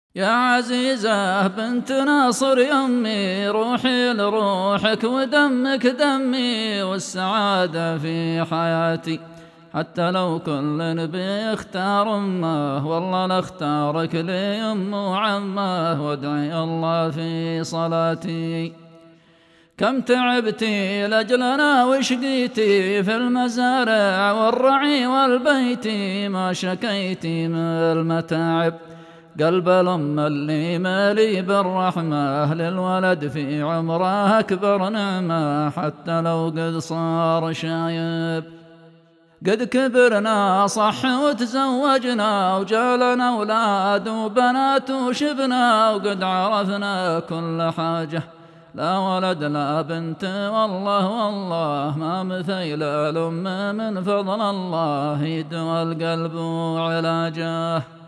يا عزيزة بنت ناصر يمي، روحي لروحك ودمك دمي، والسعادة في حياتي. حتى لو كل بيختار أمه، والله لاختارك لي أم وعمه، وادعي الله في صلاتي. كم تعبتي لأجلنا وشقيتي، في المزارع والرعي والبيت، ما شكيتي من المتاعب. قلب الأم اللي مالي بالرحمة، للولد في عمره أكبر نعمة، حتى لو قد صار شايب. قد كبرنا صح وتزوجنا، وجالنا أولاد وبنات وشبنا، وقد عرفنا كل حاجة. لا ولد لا بنت والله والله، ما مثيل الأم من فضل الله، يدوى القلب وعلاجه.